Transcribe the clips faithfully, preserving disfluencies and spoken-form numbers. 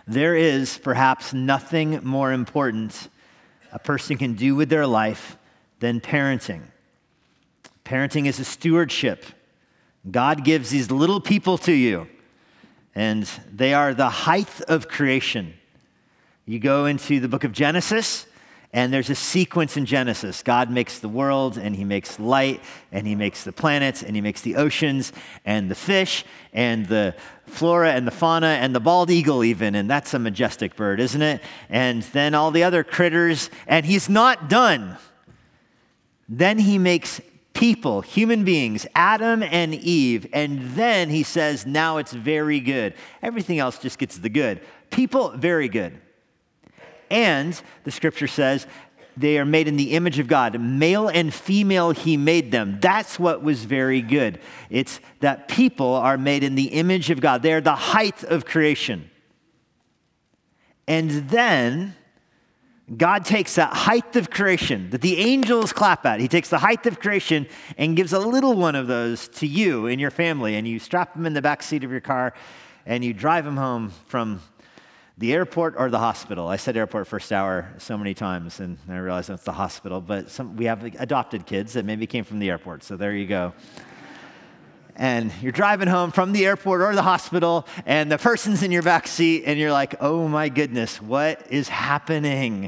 There is perhaps nothing more important a person can do with their life than parenting. Parenting is a stewardship. God gives these little people to you, and they are the height of creation. You go into the book of Genesis, and there's a sequence in Genesis. God makes the world, and he makes light, and he makes the planets, and he makes the oceans, and the fish, and the flora, and the fauna, and the bald eagle even, and that's a majestic bird, isn't it? And then all the other critters, and he's not done. Then he makes people, human beings, Adam and Eve, and then he says, now it's very good. Everything else just gets the good. People, very good. And the scripture says they are made in the image of God. Male and female, he made them. That's what was very good. It's that people are made in the image of God. They're the height of creation. And then God takes that height of creation that the angels clap at. He takes the height of creation and gives a little one of those to you and your family. And you strap them in the back seat of your car and you drive them home from the airport or the hospital. I said airport first hour so many times, and I realized that's the hospital, but some, we have adopted kids that maybe came from the airport, so there you go. And you're driving home from the airport or the hospital, and the person's in your back seat, and you're like, oh my goodness, what is happening?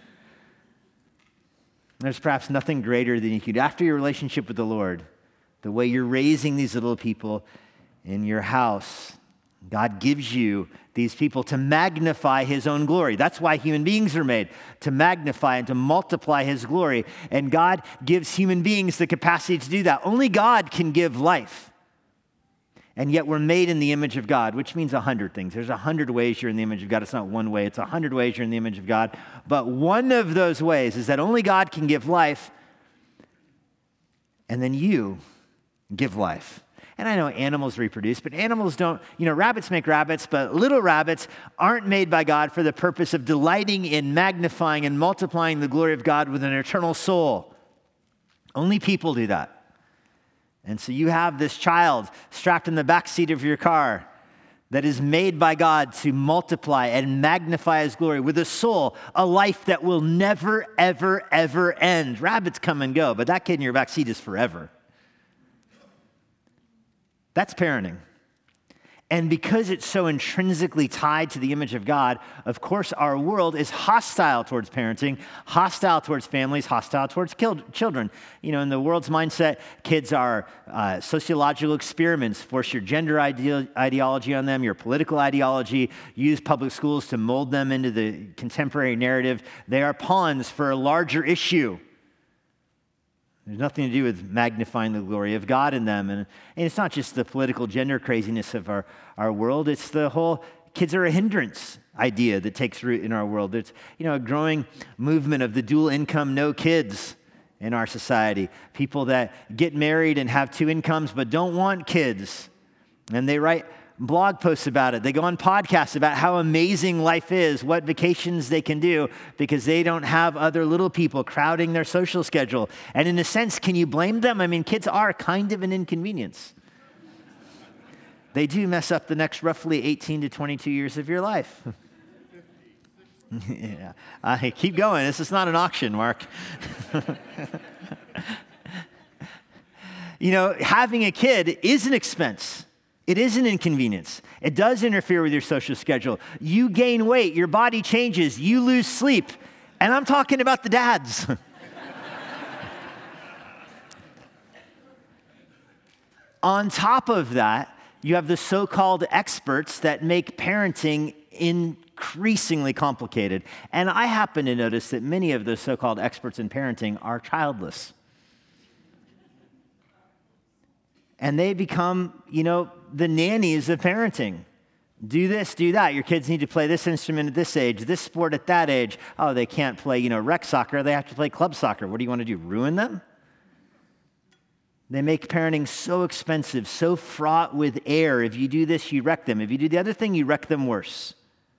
There's perhaps nothing greater than you could, after your relationship with the Lord, the way you're raising these little people in your house, God gives you these people to magnify his own glory. That's why human beings are made, to magnify and to multiply his glory. And God gives human beings the capacity to do that. Only God can give life. And yet we're made in the image of God, which means a hundred things. There's a hundred ways you're in the image of God. It's not one way. It's a hundred ways you're in the image of God. But one of those ways is that only God can give life, and then you give life. And I know animals reproduce, but animals don't, you know, rabbits make rabbits, but little rabbits aren't made by God for the purpose of delighting in magnifying and multiplying the glory of God with an eternal soul. Only people do that. And so you have this child strapped in the back seat of your car that is made by God to multiply and magnify his glory with a soul, a life that will never, ever, ever end. Rabbits come and go, but that kid in your back seat is forever. That's parenting. And because it's so intrinsically tied to the image of God, of course, our world is hostile towards parenting, hostile towards families, hostile towards children. You know, in the world's mindset, kids are uh, sociological experiments. Force your gender ide- ideology on them, your political ideology. Use public schools to mold them into the contemporary narrative. They are pawns for a larger issue. There's nothing to do with magnifying the glory of God in them. And, and it's not just the political gender craziness of our, our world. It's the whole kids are a hindrance idea that takes root in our world. There's, you know, a growing movement of the dual income, no kids in our society. People that get married and have two incomes but don't want kids. And they write blog posts about it. They go on podcasts about how amazing life is, what vacations they can do because they don't have other little people crowding their social schedule. And in a sense, can you blame them? I mean, kids are kind of an inconvenience. They do mess up the next roughly eighteen to twenty-two years of your life. Yeah, uh, keep going. This is not an auction, Mark. You know, having a kid is an expense. It is an inconvenience. It does interfere with your social schedule. You gain weight, your body changes, you lose sleep. And I'm talking about the dads. On top of that, you have the so-called experts that make parenting increasingly complicated. And I happen to notice that many of those so-called experts in parenting are childless. And they become, you know, the nannies of parenting. Do this, do that. Your kids need to play this instrument at this age, this sport at that age. Oh, they can't play, you know, rec soccer. They have to play club soccer. What do you want to do, ruin them? They make parenting so expensive, so fraught with air. If you do this, you wreck them. If you do the other thing, you wreck them worse.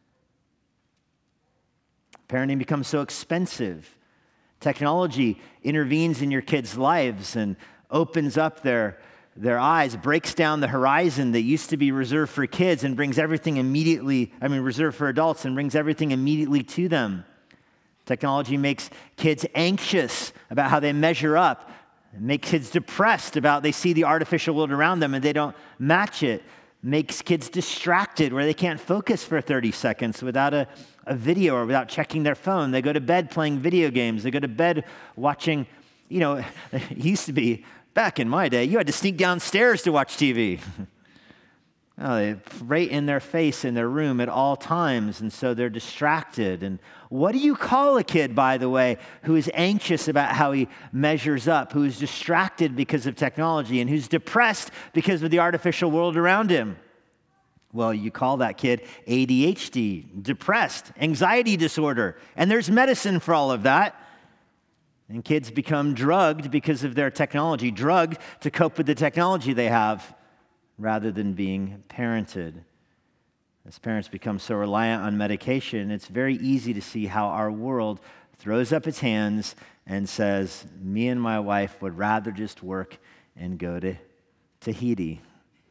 Parenting becomes so expensive. Technology intervenes in your kids' lives and opens up their their eyes, breaks down the horizon that used to be reserved for kids and brings everything immediately, I mean, reserved for adults and brings everything immediately to them. Technology makes kids anxious about how they measure up. It makes kids depressed about they see the artificial world around them and they don't match it. Makes kids distracted where they can't focus for thirty seconds without a, a video or without checking their phone. They go to bed playing video games. They go to bed watching, you know, it used to be, back in my day, you had to sneak downstairs to watch T V. Oh, they right in their face in their room at all times, and so they're distracted. And what do you call a kid, by the way, who is anxious about how he measures up, who is distracted because of technology, and who's depressed because of the artificial world around him? Well, you call that kid A D H D, depressed, anxiety disorder, and there's medicine for all of that. And kids become drugged because of their technology, drugged to cope with the technology they have, rather than being parented. As parents become so reliant on medication, it's very easy to see how our world throws up its hands and says, me and my wife would rather just work and go to Tahiti.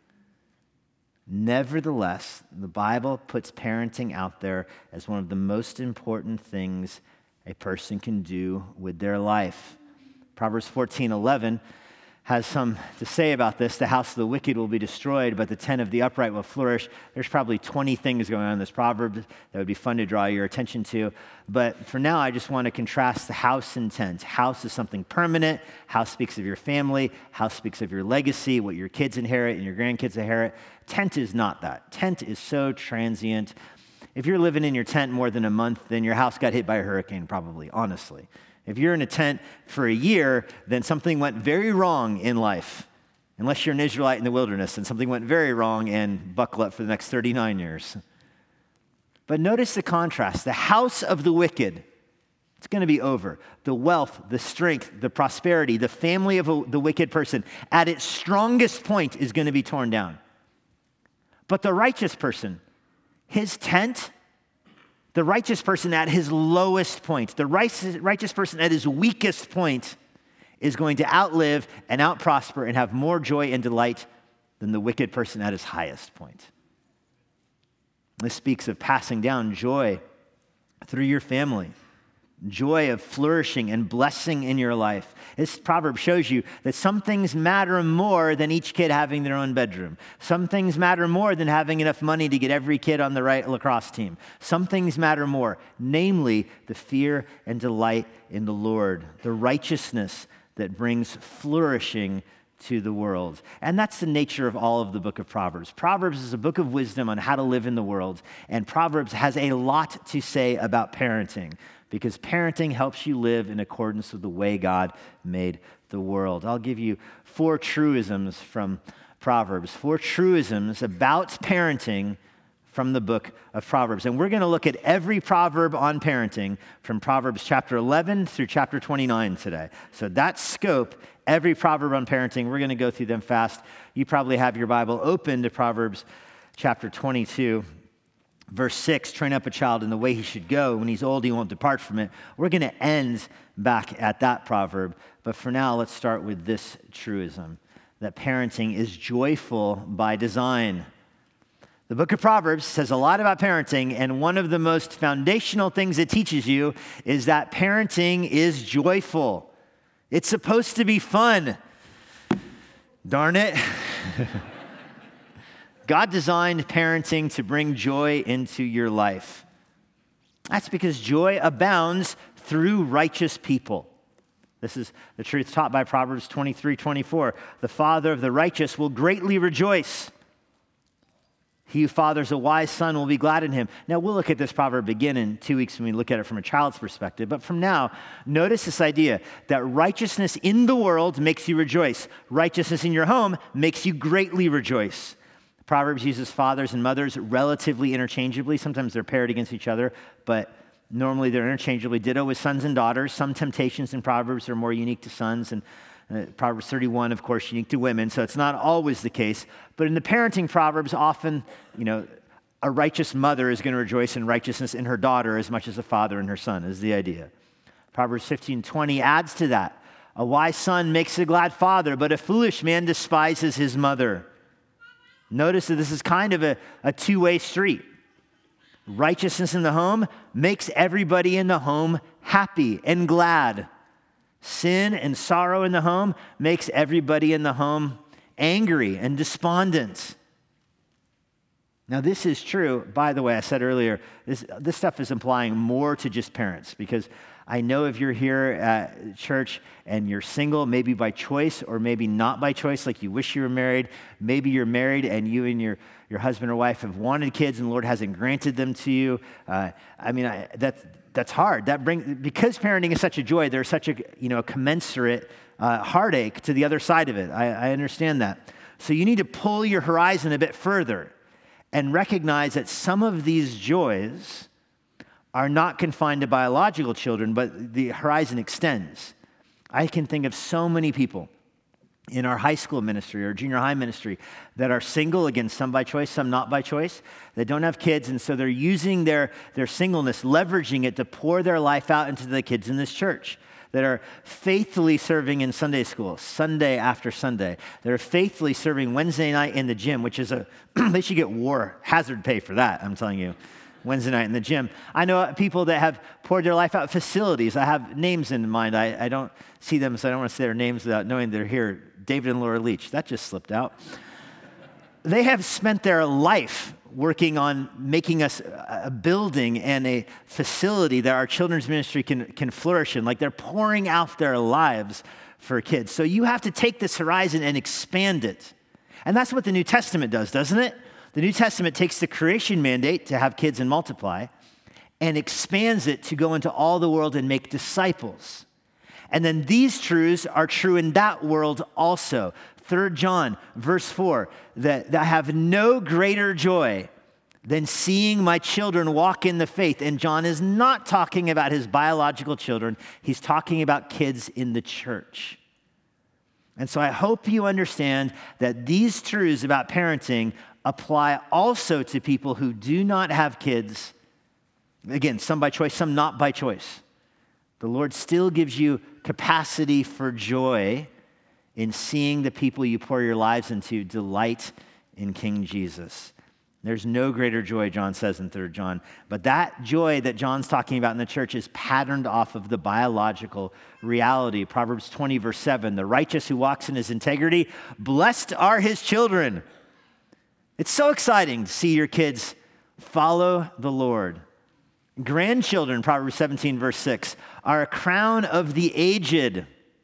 Nevertheless, the Bible puts parenting out there as one of the most important things a person can do with their life. Proverbs fourteen eleven has some to say about this. The house of the wicked will be destroyed, but the tent of the upright will flourish. There's probably twenty things going on in this proverb that would be fun to draw your attention to. But for now, I just want to contrast the house and tent. House is something permanent. House speaks of your family. House speaks of your legacy, what your kids inherit and your grandkids inherit. Tent is not that. Tent is so transient. If you're living in your tent more than a month, then your house got hit by a hurricane, probably, honestly. If you're in a tent for a year, then something went very wrong in life. Unless you're an Israelite in the wilderness, and something went very wrong, and buckle up for the next thirty-nine years. But notice the contrast. The house of the wicked, it's going to be over. The wealth, the strength, the prosperity, the family of a, the wicked person, at its strongest point is going to be torn down. But the righteous person, his tent, the righteous person at his lowest point, the righteous, righteous person at his weakest point is going to outlive and outprosper and have more joy and delight than the wicked person at his highest point. This speaks of passing down joy through your family, joy of flourishing and blessing in your life. This proverb shows you that some things matter more than each kid having their own bedroom. Some things matter more than having enough money to get every kid on the right lacrosse team. Some things matter more, namely the fear and delight in the Lord, the righteousness that brings flourishing to the world. And that's the nature of all of the book of Proverbs. Proverbs is a book of wisdom on how to live in the world, and Proverbs has a lot to say about parenting, because parenting helps you live in accordance with the way God made the world. I'll give you four truisms from Proverbs, four truisms about parenting from the book of Proverbs. And we're going to look at every proverb on parenting from Proverbs chapter eleven through chapter twenty-nine today. So that scope, every proverb on parenting, we're going to go through them fast. You probably have your Bible open to Proverbs chapter twenty-two. Verse six, train up a child in the way he should go. When he's old, he won't depart from it. We're going to end back at that proverb. But for now, let's start with this truism, that parenting is joyful by design. The book of Proverbs says a lot about parenting, and one of the most foundational things it teaches you is that parenting is joyful. It's supposed to be fun. Darn it. God designed parenting to bring joy into your life. That's because joy abounds through righteous people. This is the truth taught by Proverbs twenty-three twenty-four. The father of the righteous will greatly rejoice. He who fathers a wise son will be glad in him. Now, we'll look at this proverb again in two weeks when we look at it from a child's perspective. But from now, notice this idea that righteousness in the world makes you rejoice. Righteousness in your home makes you greatly rejoice. Proverbs uses fathers and mothers relatively interchangeably. Sometimes they're paired against each other, but normally they're interchangeably. Ditto with sons and daughters. Some temptations in Proverbs are more unique to sons, and uh, Proverbs thirty-one, of course, unique to women, so it's not always the case. But in the parenting Proverbs, often, you know, a righteous mother is going to rejoice in righteousness in her daughter as much as a father in her son, is the idea. Proverbs fifteen twenty adds to that. A wise son makes a glad father, but a foolish man despises his mother. Notice that this is kind of a, a two-way street. Righteousness in the home makes everybody in the home happy and glad. Sin and sorrow in the home makes everybody in the home angry and despondent. Now, this is true. By the way, I said earlier, this, this stuff is implying more to just parents, because I know if you're here at church and you're single, maybe by choice or maybe not by choice, like you wish you were married. Maybe you're married and you and your, your husband or wife have wanted kids and the Lord hasn't granted them to you. Uh, I mean, I, that's, that's hard. That bring, because parenting is such a joy, there's such a, you know, commensurate uh, heartache to the other side of it. I, I understand that. So you need to pull your horizon a bit further and recognize that some of these joys are not confined to biological children, but the horizon extends. I can think of so many people in our high school ministry or junior high ministry that are single, again, some by choice, some not by choice, that don't have kids, and so they're using their, their singleness, leveraging it to pour their life out into the kids in this church, that are faithfully serving in Sunday school, Sunday after Sunday. They're faithfully serving Wednesday night in the gym, which is a, they should get war hazard pay for that, I'm telling you. Wednesday night in the gym. I know people that have poured their life out at facilities. I have names in mind. I, I don't see them, so I don't want to say their names without knowing they're here. David and Laura Leach. That just slipped out. They have spent their life working on making us a building and a facility that our children's ministry can, can flourish in. Like they're pouring out their lives for kids. So you have to take this horizon and expand it. And that's what the New Testament does, doesn't it? The New Testament takes the creation mandate to have kids and multiply and expands it to go into all the world and make disciples. And then these truths are true in that world also. Third John, verse four, that, that I have no greater joy than seeing my children walk in the faith. And John is not talking about his biological children. He's talking about kids in the church. And so I hope you understand that these truths about parenting apply also to people who do not have kids. Again, some by choice, some not by choice. The Lord still gives you capacity for joy in seeing the people you pour your lives into delight in King Jesus. There's no greater joy, John says in Third John. But that joy that John's talking about in the church is patterned off of the biological reality. Proverbs twenty, verse seven, the righteous who walks in his integrity, blessed are his children. It's so exciting to see your kids follow the Lord. Grandchildren, Proverbs seventeen, verse six, are a crown of the aged.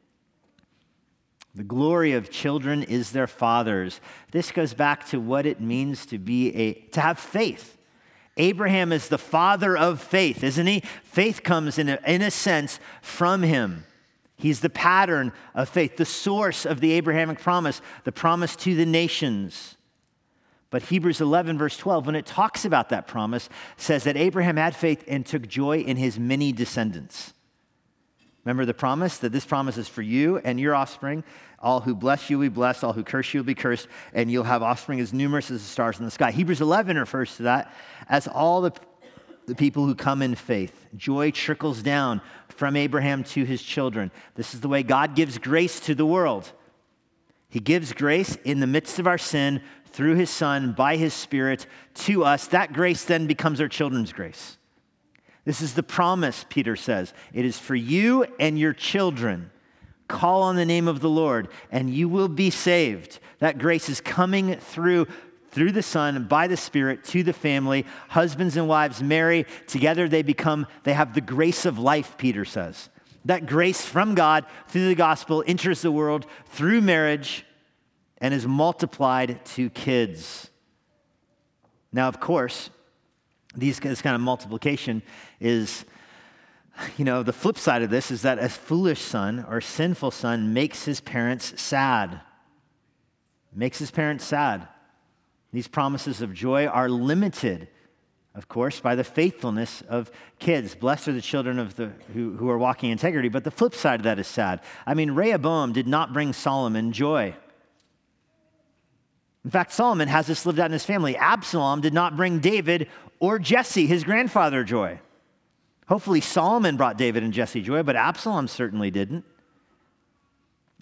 The glory of children is their fathers. This goes back to what it means to be a to have faith. Abraham is the father of faith, isn't he? Faith comes in a, in a sense from him. He's the pattern of faith, the source of the Abrahamic promise, the promise to the nations. But Hebrews eleven, verse twelve, when it talks about that promise, says that Abraham had faith and took joy in his many descendants. Remember the promise? That this promise is for you and your offspring. All who bless you will be blessed, all who curse you will be cursed, and you'll have offspring as numerous as the stars in the sky. Hebrews eleven refers to that as all the, the people who come in faith. Joy trickles down from Abraham to his children. This is the way God gives grace to the world. He gives grace in the midst of our sin through his Son, by his Spirit, to us. That grace then becomes our children's grace. This is the promise, Peter says. It is for you and your children. Call on the name of the Lord, and you will be saved. That grace is coming through, through the Son, by the Spirit, to the family. Husbands and wives marry. Together they become, they have the grace of life, Peter says. That grace from God through the gospel enters the world through marriage and is multiplied to kids. Now, of course, these, this kind of multiplication is, you know, the flip side of this is that a foolish son or sinful son makes his parents sad. Makes his parents sad. These promises of joy are limited, of course, by the faithfulness of kids. Blessed are the children of the who, who are walking in integrity, but the flip side of that is sad. I mean, Rehoboam did not bring Solomon joy. In fact, Solomon has this lived out in his family. Absalom did not bring David or Jesse, his grandfather, joy. Hopefully Solomon brought David and Jesse joy, but Absalom certainly didn't.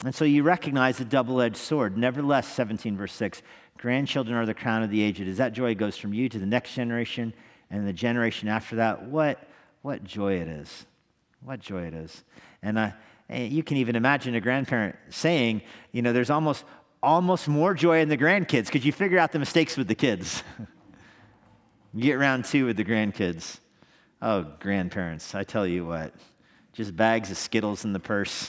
And so you recognize the double-edged sword. Nevertheless, seventeen verse six, grandchildren are the crown of the aged. As that joy goes from you to the next generation and the generation after that, what, what joy it is. What joy it is. And uh, you can even imagine a grandparent saying, you know, there's almost, almost more joy in the grandkids because you figure out the mistakes with the kids. You get round two with the grandkids. Oh, grandparents, I tell you what, just bags of Skittles in the purse.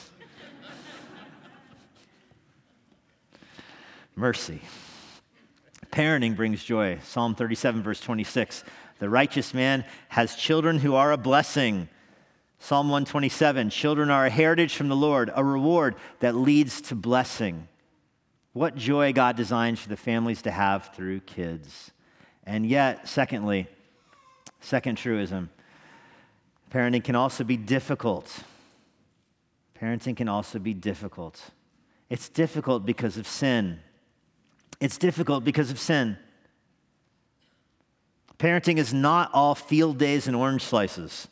Mercy. Parenting brings joy. Psalm thirty-seven, verse twenty-six. The righteous man has children who are a blessing. Psalm one twenty-seven. Children are a heritage from the Lord, a reward that leads to blessing. What joy God designs for the families to have through kids. And yet, secondly, second truism, parenting can also be difficult. Parenting can also be difficult. It's difficult because of sin. It's difficult because of sin. Parenting is not all field days and orange slices.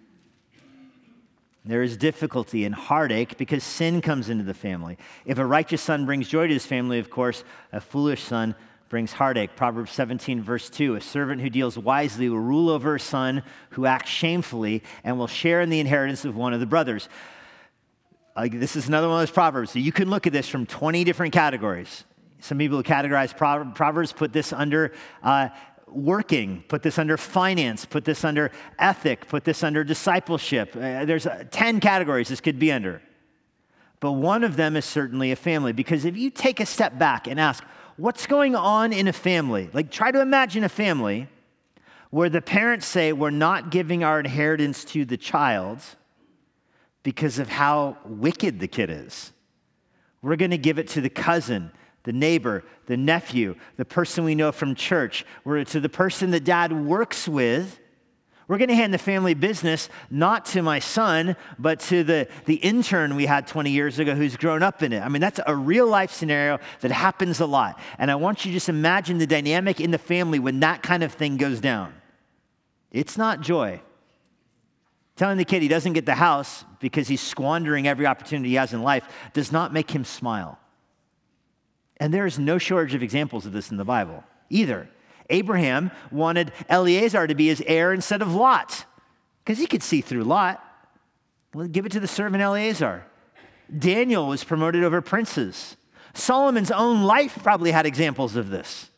There is difficulty and heartache because sin comes into the family. If a righteous son brings joy to his family, of course, a foolish son brings heartache. Proverbs seventeen, verse two, a servant who deals wisely will rule over a son who acts shamefully and will share in the inheritance of one of the brothers. Uh, this is another one of those proverbs. So you can look at this from twenty different categories. Some people who categorize Proverbs put this under uh, working, put this under finance, put this under ethic, put this under discipleship. Uh, there's uh, ten categories this could be under. But one of them is certainly a family. Because if you take a step back and ask, what's going on in a family? Like, try to imagine a family where the parents say, we're not giving our inheritance to the child because of how wicked the kid is. We're going to give it to the cousin, the neighbor, the nephew, the person we know from church. We're to the person that dad works with. We're going to hand the family business not to my son, but to the, the intern we had twenty years ago who's grown up in it. I mean, that's a real life scenario that happens a lot. And I want you to just imagine the dynamic in the family when that kind of thing goes down. It's not joy. Telling the kid he doesn't get the house because he's squandering every opportunity he has in life does not make him smile. And there is no shortage of examples of this in the Bible either. Abraham wanted Eleazar to be his heir instead of Lot because he could see through Lot. Well, give it to the servant Eleazar. Daniel was promoted over princes. Solomon's own life probably had examples of this.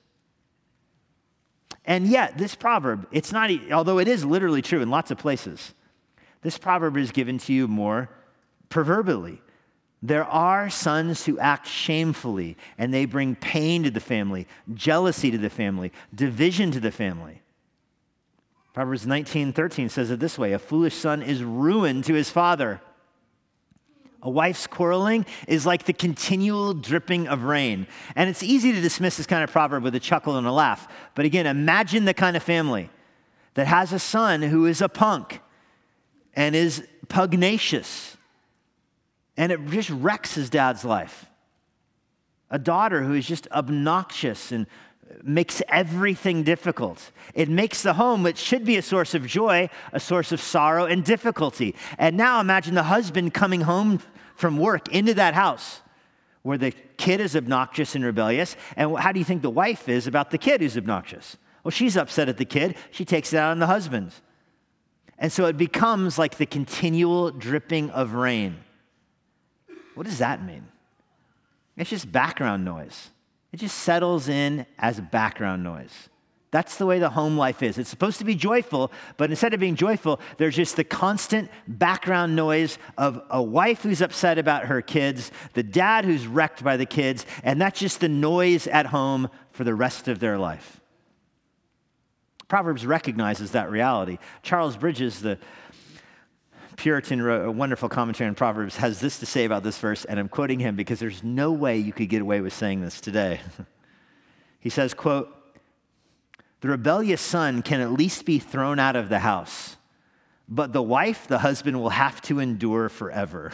And yet, this proverb, it's not, although it is literally true in lots of places, this proverb is given to you more proverbially. There are sons who act shamefully, and they bring pain to the family, jealousy to the family, division to the family. Proverbs nineteen thirteen says it this way, a foolish son is ruin to his father. A wife's quarreling is like the continual dripping of rain. And it's easy to dismiss this kind of proverb with a chuckle and a laugh. But again, imagine the kind of family that has a son who is a punk and is pugnacious. And it just wrecks his dad's life. A daughter who is just obnoxious and makes everything difficult. It makes the home, which should be a source of joy, a source of sorrow and difficulty. And now imagine the husband coming home from work into that house where the kid is obnoxious and rebellious. And how do you think the wife is about the kid who's obnoxious? Well, she's upset at the kid. She takes it out on the husband. And so it becomes like the continual dripping of rain. What does that mean? It's just background noise. It just settles in as background noise. That's the way the home life is. It's supposed to be joyful, but instead of being joyful, there's just the constant background noise of a wife who's upset about her kids, the dad who's wrecked by the kids, and that's just the noise at home for the rest of their life. Proverbs recognizes that reality. Charles Bridges, the Puritan, wrote a wonderful commentary on Proverbs, has this to say about this verse, and I'm quoting him because there's no way you could get away with saying this today. He says, quote, the rebellious son can at least be thrown out of the house, but the wife, the husband, will have to endure forever.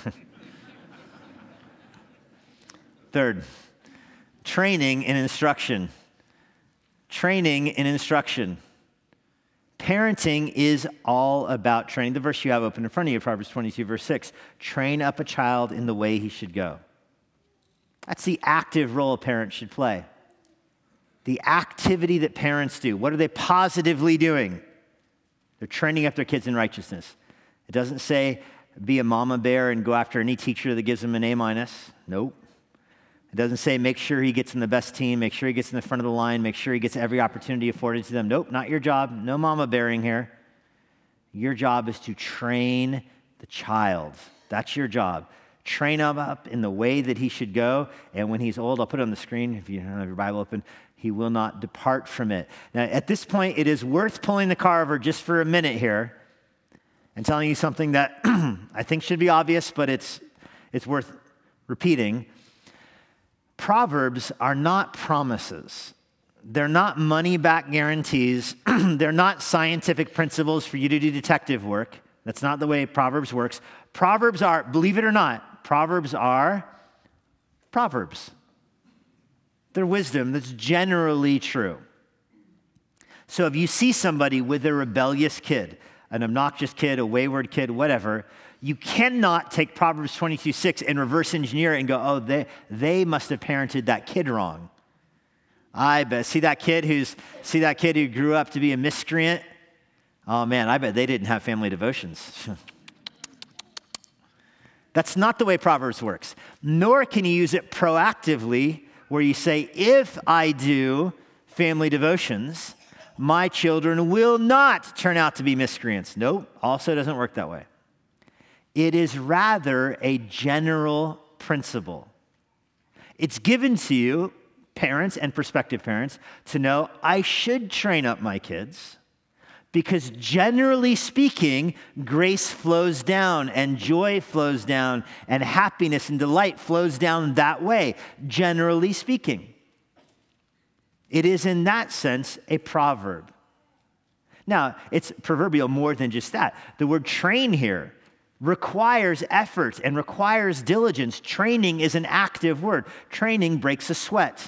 Third, training and instruction. Training and instruction. Parenting is all about training. The verse you have open in front of you, Proverbs twenty-two, verse six. Train up a child in the way he should go. That's the active role a parent should play. The activity that parents do. What are they positively doing? They're training up their kids in righteousness. It doesn't say be a mama bear and go after any teacher that gives them an A minus. Nope. It doesn't say make sure he gets in the best team, make sure he gets in the front of the line, make sure he gets every opportunity afforded to them. Nope, not your job. No mama bearing here. Your job is to train the child. That's your job. Train him up in the way that he should go, and when he's old, I'll put it on the screen if you don't have your Bible open, he will not depart from it. Now, at this point, it is worth pulling the car over just for a minute here and telling you something that I think should be obvious, but it's it's worth repeating. Proverbs are not promises. They're not money-back guarantees. They're not scientific principles for you to do detective work. That's not the way Proverbs works. Proverbs are, believe it or not, Proverbs are Proverbs. They're wisdom that's generally true. So if you see somebody with a rebellious kid, an obnoxious kid, a wayward kid, whatever, you cannot take Proverbs twenty-two six and reverse engineer it and go, oh, they, they must have parented that kid wrong. I bet. See that kid who's see that kid who grew up to be a miscreant? Oh man, I bet they didn't have family devotions. That's not the way Proverbs works. Nor can you use it proactively where you say, if I do family devotions, my children will not turn out to be miscreants. Nope, also doesn't work that way. It is rather a general principle. It's given to you, parents and prospective parents, to know I should train up my kids because generally speaking, grace flows down and joy flows down and happiness and delight flows down that way, generally speaking. It is in that sense a proverb. Now, it's proverbial more than just that. The word train here requires effort and requires diligence. Training is an active word. Training breaks a sweat.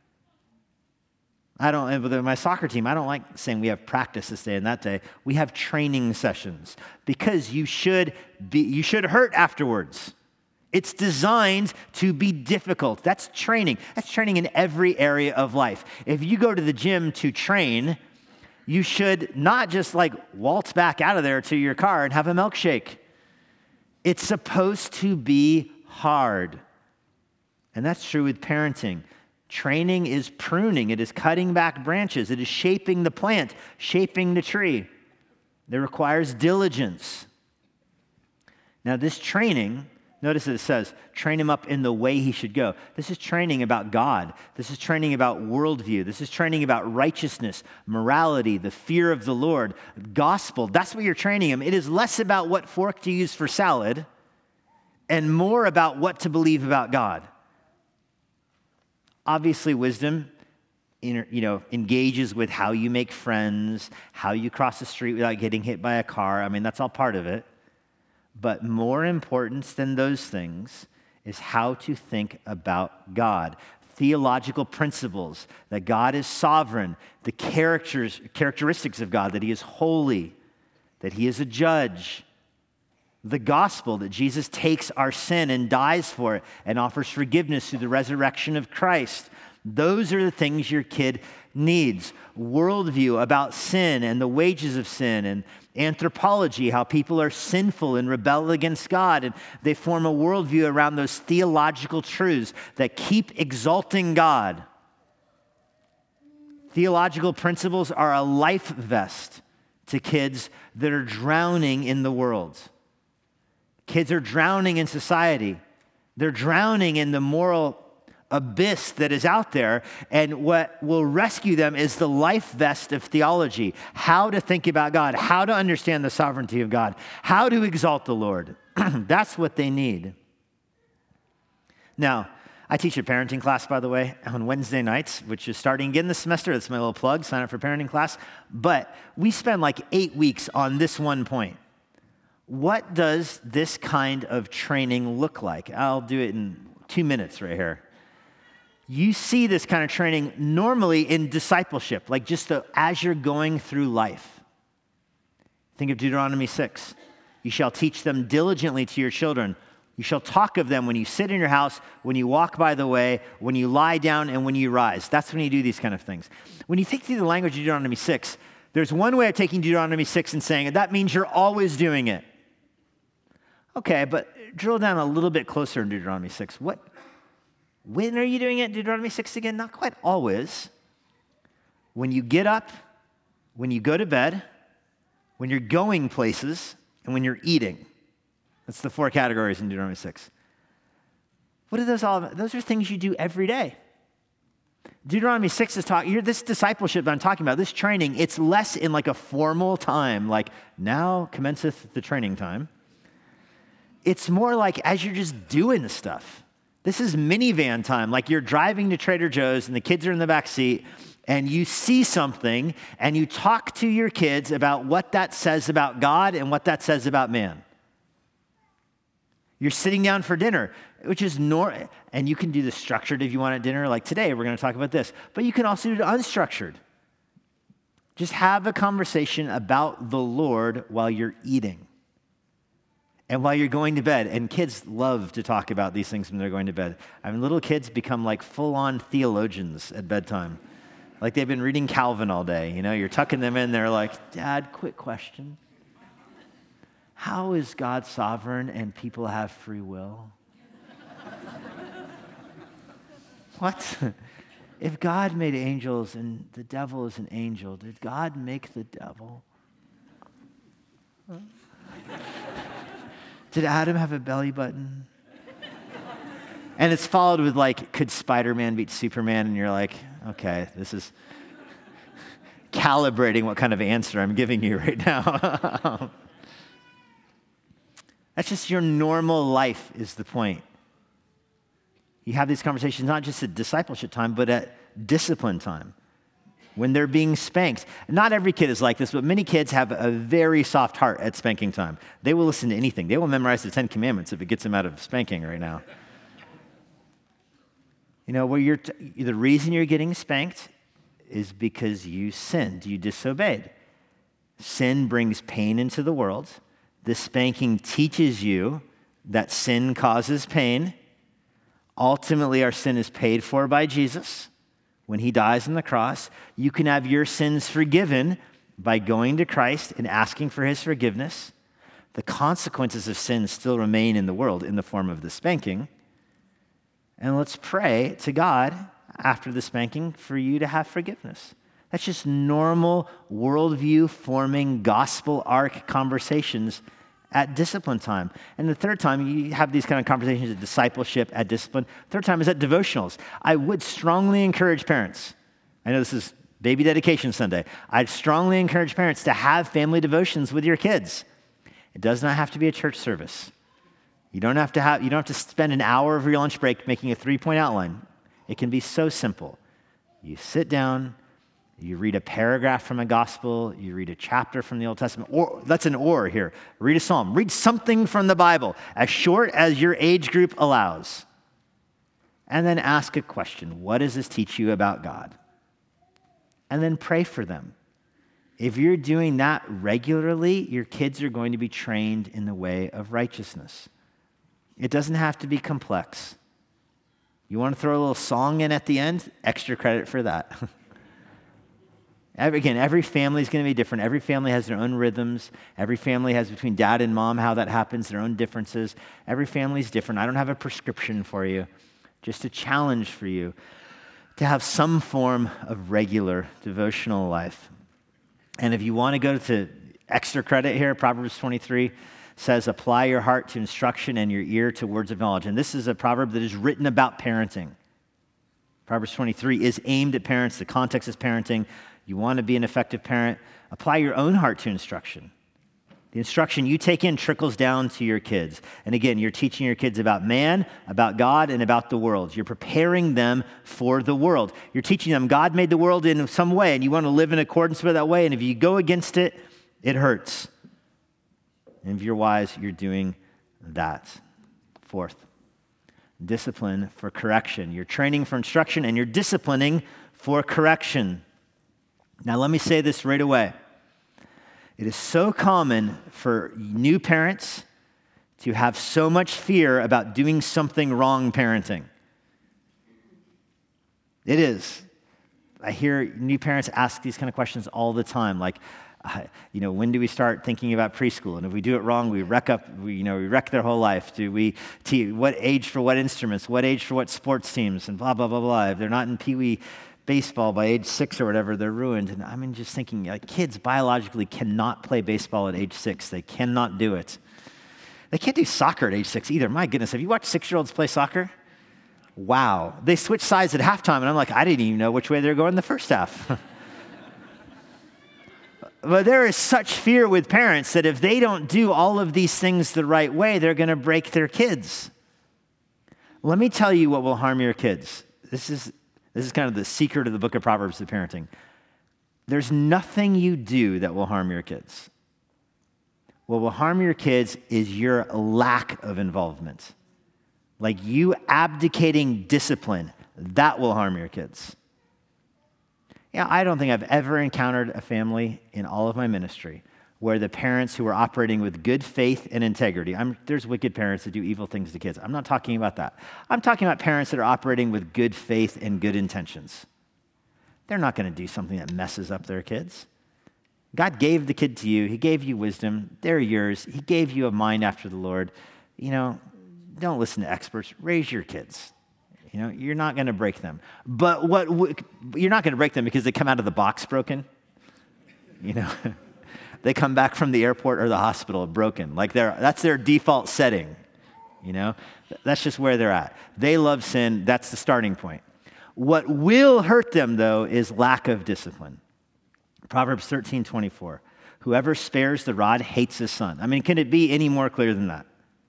I don't, with my soccer team, I don't like saying we have practice this day and that day. We have training sessions because you should be, you should hurt afterwards. It's designed to be difficult. That's training. That's training in every area of life. If you go to the gym to train, you should not just like waltz back out of there to your car and have a milkshake. It's supposed to be hard. And that's true with parenting. Training is pruning. It is cutting back branches. It is shaping the plant, shaping the tree. It requires diligence. Now, this training, notice that it says, train him up in the way he should go. This is training about God. This is training about worldview. This is training about righteousness, morality, the fear of the Lord, gospel. That's what you're training him. It is less about what fork to use for salad and more about what to believe about God. Obviously, wisdom, you know, engages with how you make friends, how you cross the street without getting hit by a car. I mean, that's all part of it. But more important than those things is how to think about God. Theological principles, that God is sovereign, the characters, characteristics of God, that he is holy, that he is a judge. The gospel, that Jesus takes our sin and dies for it and offers forgiveness through the resurrection of Christ. Those are the things your kid needs. Worldview about sin and the wages of sin, and anthropology, how people are sinful and rebel against God, and they form a worldview around those theological truths that keep exalting God. Theological principles are a life vest to kids that are drowning in the world. Kids are drowning in society. They're drowning in the moral abyss that is out there, and what will rescue them is the life vest of theology, how to think about God, how to understand the sovereignty of God, how to exalt the Lord. That's what they need. Now, I teach a parenting class, by the way, on Wednesday nights, which is starting again this semester. That's my little plug, sign up for parenting class. But we spend like eight weeks on this one point. What does this kind of training look like? I'll do it in two minutes right here. You see this kind of training normally in discipleship, like just the, as you're going through life. Think of Deuteronomy six. You shall teach them diligently to your children You shall talk of them when you sit in your house, when you walk by the way, when you lie down, and when you rise. That's when you do these kind of things. When you think through the language of Deuteronomy six, there's one way of taking Deuteronomy six and saying, that means you're always doing it. Okay, but drill down a little bit closer in Deuteronomy six. What? When are you doing it in Deuteronomy six again? Not quite always. When you get up, when you go to bed, when you're going places, and when you're eating. That's the four categories in Deuteronomy six. What are those all about? Those are things you do every day. Deuteronomy six is talking, this discipleship that I'm talking about, this training, it's less in like a formal time, like now commenceth the training time. It's more like as you're just doing stuff. This is minivan time, like you're driving to Trader Joe's and the kids are in the back seat and you see something and you talk to your kids about what that says about God and what that says about man. You're sitting down for dinner, which is normal, and you can do the structured if you want at dinner, like today we're going to talk about this, but you can also do the unstructured. Just have a conversation about the Lord while you're eating and while you're going to bed, and kids love to talk about these things when they're going to bed. I mean, little kids become like full-on theologians at bedtime, like they've been reading Calvin all day. You know, you're tucking them in, they're like, Dad, quick question. How is God sovereign and people have free will? What? If God made angels and the devil is an angel, did God make the devil? Huh? Did Adam have a belly button? And it's followed with like, could Spider-Man beat Superman? And you're like, okay, this is calibrating what kind of answer I'm giving you right now. That's just your normal life is the point. You have these conversations not just at discipleship time, but at discipline time, when they're being spanked. Not every kid is like this, but many kids have a very soft heart at spanking time. They will listen to anything. They will memorize the Ten Commandments if it gets them out of spanking right now. You know, where you're t- the reason you're getting spanked is because you sinned, you disobeyed. Sin brings pain into the world. The spanking teaches you that sin causes pain. Ultimately, our sin is paid for by Jesus when he dies on the cross. You can have your sins forgiven by going to Christ and asking for his forgiveness. The consequences of sin still remain in the world in the form of the spanking. And let's pray to God after the spanking for you to have forgiveness. That's just normal worldview forming gospel arc conversations at discipline time. And the third time, you have these kind of conversations at discipleship, at discipline. Third time is at devotionals. I would strongly encourage parents. I know this is baby dedication Sunday. I'd strongly encourage parents to have family devotions with your kids. It does not have to be a church service. You don't have to have, you don't have to spend an hour of your lunch break making a three-point outline. It can be so simple. You sit down, you read a paragraph from a gospel, you read a chapter from the Old Testament, or that's an or here. Read a psalm, read something from the Bible, as short as your age group allows. And then ask a question. What does this teach you about God? And then pray for them. If you're doing that regularly, your kids are going to be trained in the way of righteousness. It doesn't have to be complex. You want to throw a little song in at the end? Extra credit for that. Every, again, every family is going to be different. Every family has their own rhythms. Every family has between dad and mom how that happens, their own differences. Every family is different. I don't have a prescription for you, just a challenge for you to have some form of regular devotional life. And if you want to go to extra credit here, Proverbs twenty-three says, apply your heart to instruction and your ear to words of knowledge. And this is a proverb that is written about parenting. Proverbs twenty-three is aimed at parents. The context is parenting. You want to be an effective parent, apply your own heart to instruction. The instruction you take in trickles down to your kids. And again, you're teaching your kids about man, about God, and about the world. You're preparing them for the world. You're teaching them God made the world in some way, and you want to live in accordance with that way. And if you go against it, it hurts. And if you're wise, you're doing that. Fourth, discipline for correction. You're training for instruction, and you're disciplining for correction. Now, let me say this right away. It is so common for new parents to have so much fear about doing something wrong parenting. It is. I hear new parents ask these kind of questions all the time, like, uh, you know, when do we start thinking about preschool? And if we do it wrong, we wreck up, we, you know, we wreck their whole life. Do we, te- what age for what instruments? What age for what sports teams? And blah, blah, blah, blah. If they're not in Pee Wee baseball by age six or whatever, they're ruined. And I'm just thinking, like, kids biologically cannot play baseball at age six. They cannot do it. They can't do soccer at age six either. My goodness, have you watched six-year-olds play soccer? Wow. They switch sides at halftime, and I'm like, I didn't even know which way they were going in the first half. But there is such fear with parents that if they don't do all of these things the right way, they're going to break their kids. Let me tell you what will harm your kids. This is, this is kind of the secret of the book of Proverbs of parenting. There's nothing you do that will harm your kids. What will harm your kids is your lack of involvement. Like you abdicating discipline, that will harm your kids. Yeah, I don't think I've ever encountered a family in all of my ministry where the parents who are operating with good faith and integrity, I'm, there's wicked parents that do evil things to kids. I'm not talking about that. I'm talking about parents that are operating with good faith and good intentions. They're not going to do something that messes up their kids. God gave the kid to you. He gave you wisdom. They're yours. He gave you a mind after the Lord. You know, don't listen to experts. Raise your kids. You know, you're not going to break them. But what w- you're not going to break them because they come out of the box broken. You know, they come back from the airport or the hospital broken. Like they're, that's their default setting. You know, that's just where they're at. They love sin. That's the starting point. What will hurt them, though, is lack of discipline. Proverbs thirteen twenty-four. Whoever spares the rod hates his son. I mean, can it be any more clear than that?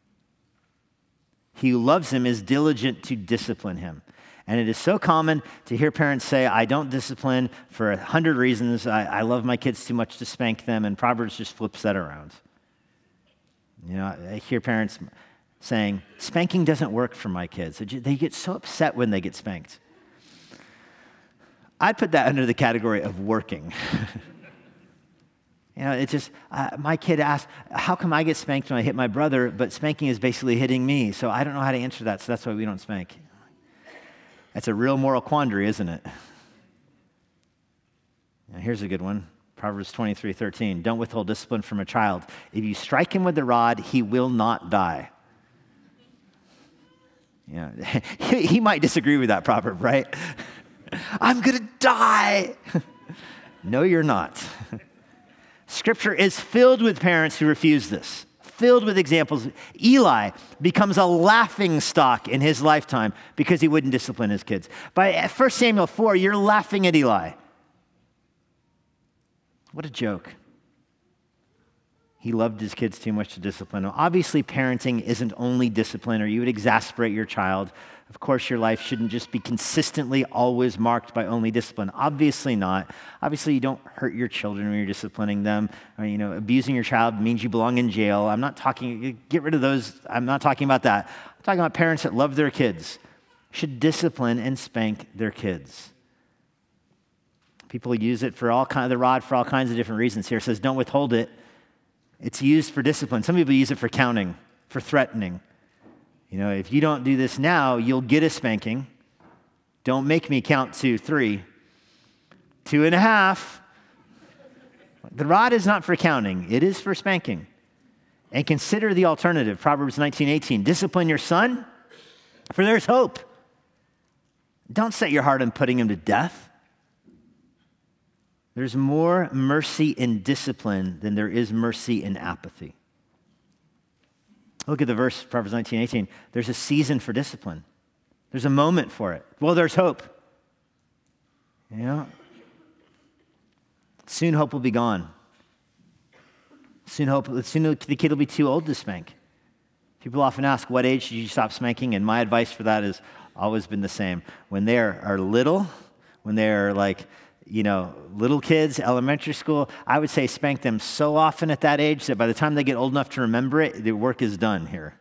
He who loves him is diligent to discipline him. And it is so common to hear parents say, I don't discipline for a hundred reasons. I, I love my kids too much to spank them. And Proverbs just flips that around. You know, I hear parents saying, spanking doesn't work for my kids. They get so upset when they get spanked. I'd put that under the category of working. You know, it's just, uh, my kid asked, how come I get spanked when I hit my brother, but spanking is basically hitting me? So I don't know how to answer that, so that's why we don't spank. That's a real moral quandary, isn't it? Now, here's a good one. Proverbs twenty-three thirteen. Don't withhold discipline from a child. If you strike him with the rod, he will not die. Yeah, he, he might disagree with that proverb, right? I'm going to die. No, you're not. Scripture is filled with parents who refuse this, filled with examples. Eli becomes a laughing stock in his lifetime because he wouldn't discipline his kids. By First Samuel four, you're laughing at Eli. What a joke. He loved his kids too much to discipline them. Obviously, parenting isn't only discipline, or you would exasperate your child. Of course, your life shouldn't just be consistently always marked by only discipline. Obviously not. Obviously, you don't hurt your children when you're disciplining them. Or, you know, abusing your child means you belong in jail. I'm not talking, get rid of those. I'm not talking about that. I'm talking about parents that love their kids, should discipline and spank their kids. People use it for all kind of the rod for all kinds of different reasons. Here it says, don't withhold it. It's used for discipline. Some people use it for counting, for threatening. You know, if you don't do this now, you'll get a spanking. Don't make me count to three. Two and a half. The rod is not for counting. It is for spanking. And consider the alternative. Proverbs nineteen eighteen. Discipline your son, for there's hope. Don't set your heart on putting him to death. There's more mercy in discipline than there is mercy in apathy. Look at the verse, Proverbs nineteen eighteen. There's a season for discipline. There's a moment for it. Well, there's hope. You know? Soon hope will be gone. Soon hope, soon the kid will be too old to spank. People often ask, what age did you stop spanking? And my advice for that has always been the same. When they are, are little, when they're like, you know, little kids, elementary school, I would say spank them so often at that age that by the time they get old enough to remember it, the work is done here.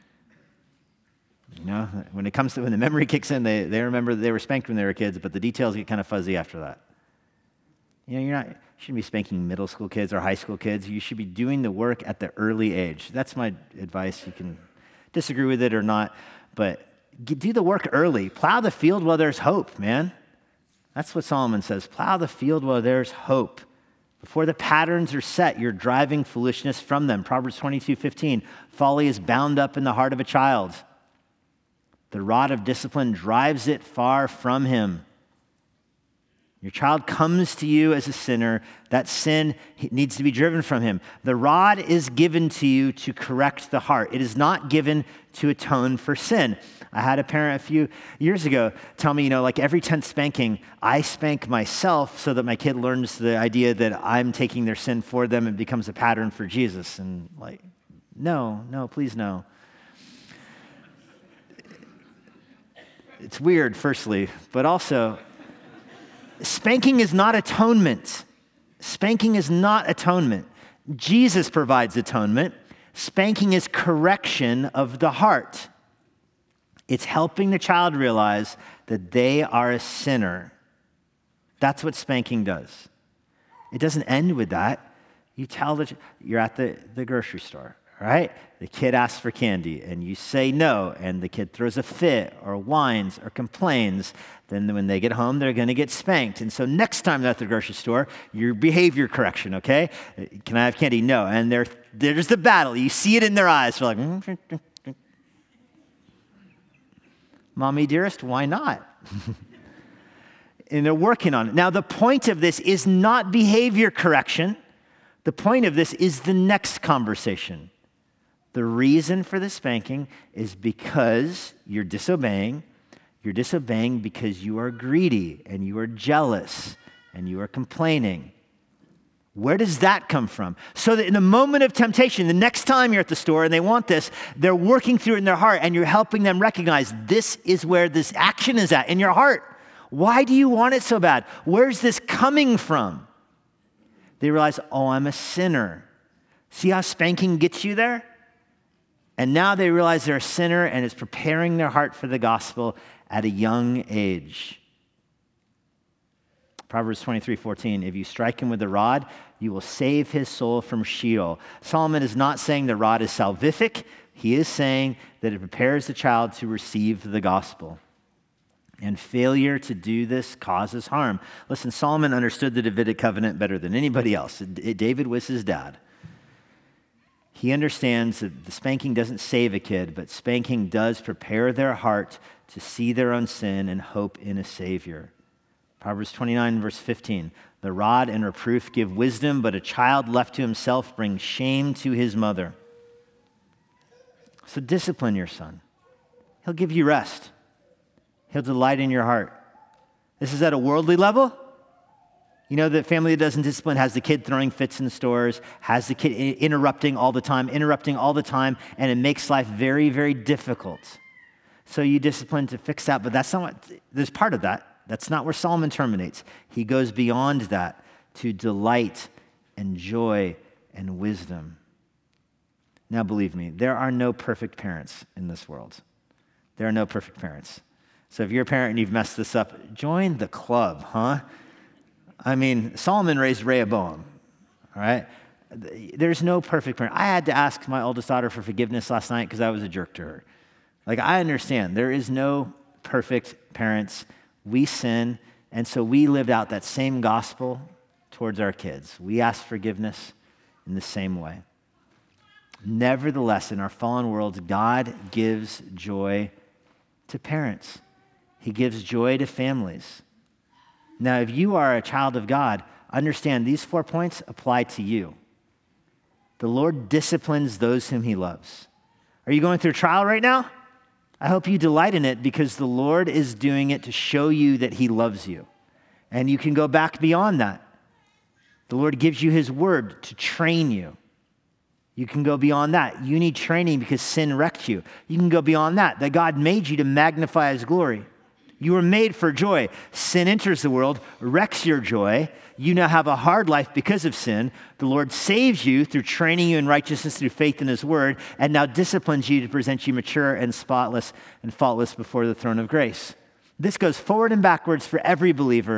You know, when it comes to, when the memory kicks in, they, they remember that they were spanked when they were kids, but the details get kind of fuzzy after that. You know, you're not, you shouldn't be spanking middle school kids or high school kids. You should be doing the work at the early age. That's my advice. You can disagree with it or not, but do the work early. Plow the field while there's hope, man. That's what Solomon says. Plow the field while there's hope. Before the patterns are set, you're driving foolishness from them. Proverbs twenty-two fifteen, folly is bound up in the heart of a child. The rod of discipline drives it far from him. Your child comes to you as a sinner. That sin needs to be driven from him. The rod is given to you to correct the heart. It is not given to atone for sin. I had a parent a few years ago tell me, you know, like every tenth spanking, I spank myself so that my kid learns the idea that I'm taking their sin for them and becomes a pattern for Jesus. And like, no, no, please no. It's weird, firstly, but also, spanking is not atonement. Spanking is not atonement. Jesus provides atonement. Spanking is correction of the heart. It's helping the child realize that they are a sinner. That's what spanking does. It doesn't end with that. You tell the, you're at the, the grocery store, right? The kid asks for candy and you say no, and the kid throws a fit or whines or complains. Then when they get home, they're going to get spanked. And so next time they're at the grocery store, your behavior correction, okay? Can I have candy? No. And they're, there's the battle. You see it in their eyes. They're like, mm, Mommy dearest, why not? And they're working on it. Now, the point of this is not behavior correction. The point of this is the next conversation. The reason for the spanking is because you're disobeying. You're disobeying because you are greedy and you are jealous and you are complaining. Where does that come from? So that in the moment of temptation, the next time you're at the store and they want this, they're working through it in their heart and you're helping them recognize this is where this action is at in your heart. Why do you want it so bad? Where's this coming from? They realize, oh, I'm a sinner. See how spanking gets you there? And now they realize they're a sinner and it's preparing their heart for the gospel at a young age. Proverbs twenty-three fourteen, if you strike him with a rod, you will save his soul from Sheol. Solomon is not saying the rod is salvific. He is saying that it prepares the child to receive the gospel. And failure to do this causes harm. Listen, Solomon understood the Davidic covenant better than anybody else. David was his dad. He understands that the spanking doesn't save a kid, but spanking does prepare their heart to see their own sin and hope in a Savior. Proverbs twenty-nine, verse fifteen, the rod and reproof give wisdom, but a child left to himself brings shame to his mother. So discipline your son. He'll give you rest. He'll delight in your heart. This is at a worldly level. You know, the family that doesn't discipline has the kid throwing fits in the stores, has the kid interrupting all the time, interrupting all the time, and it makes life very, very difficult. So you discipline to fix that, but that's not what, there's part of that. That's not where Solomon terminates. He goes beyond that to delight and joy and wisdom. Now, believe me, there are no perfect parents in this world. There are no perfect parents. So if you're a parent and you've messed this up, join the club, huh? I mean, Solomon raised Rehoboam, all right? There's no perfect parent. I had to ask my oldest daughter for forgiveness last night because I was a jerk to her. Like, I understand. There is no perfect parents. We sin, and so we lived out that same gospel towards our kids. We ask forgiveness in the same way. Nevertheless, in our fallen world, God gives joy to parents. He gives joy to families. Now, if you are a child of God, understand these four points apply to you. The Lord disciplines those whom he loves. Are you going through a trial right now? I hope you delight in it because the Lord is doing it to show you that he loves you. And you can go back beyond that. The Lord gives you his word to train you. You can go beyond that. You need training because sin wrecked you. You can go beyond that, that God made you to magnify his glory. You were made for joy. Sin enters the world, wrecks your joy. You now have a hard life because of sin. The Lord saves you through training you in righteousness through faith in his word, and now disciplines you to present you mature and spotless and faultless before the throne of grace. This goes forward and backwards for every believer.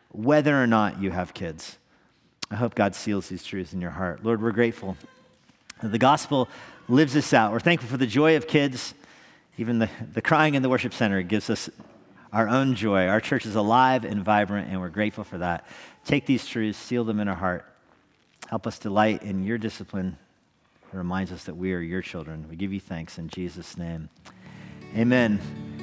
whether or not you have kids. I hope God seals these truths in your heart. Lord, we're grateful that the gospel lives this out. We're thankful for the joy of kids. Even the, the crying in the worship center gives us our own joy. Our church is alive and vibrant, and we're grateful for that. Take these truths, seal them in our heart. Help us delight in your discipline. It reminds us that we are your children. We give you thanks in Jesus' name. Amen.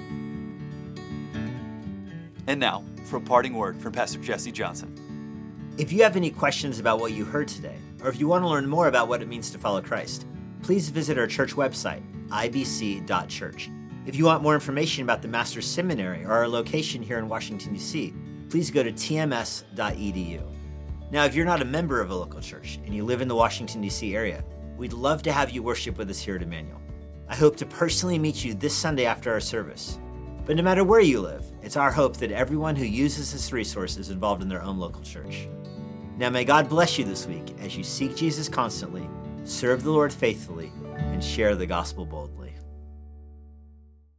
And now, for a parting word from Pastor Jesse Johnson. If you have any questions about what you heard today, or if you want to learn more about what it means to follow Christ, please visit our church website, I B C dot church. If you want more information about the Master's Seminary or our location here in Washington, D C, please go to T M S dot E D U. Now, if you're not a member of a local church and you live in the Washington, D C area, we'd love to have you worship with us here at Emmanuel. I hope to personally meet you this Sunday after our service. But no matter where you live, it's our hope that everyone who uses this resource is involved in their own local church. Now may God bless you this week as you seek Jesus constantly, serve the Lord faithfully, and share the gospel boldly.